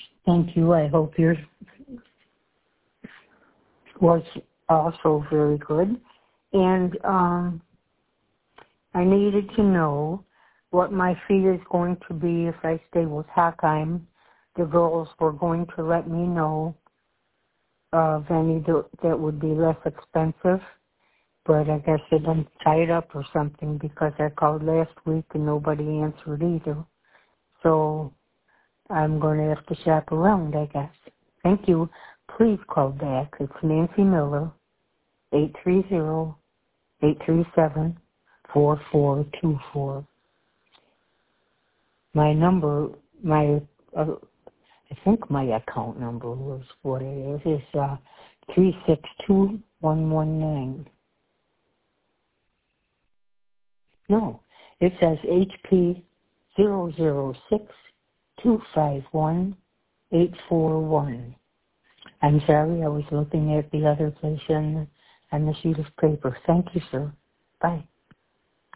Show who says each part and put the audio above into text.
Speaker 1: Thank you. I hope yours was also very good. And I needed to know what my fee is going to be if I stay with Hackheim. The girls were going to let me know of any that would be less expensive, but I guess they've been tied up or something because I called last week and nobody answered either. So I'm going to have to shop around, I guess. Thank you. Please call back. It's Nancy Miller, 830-837-4424. My number, I think my account number was what it is 362119. No, it says HP 006251841. I'm sorry, I was looking at the other place on the sheet of paper. Thank you, sir. Bye.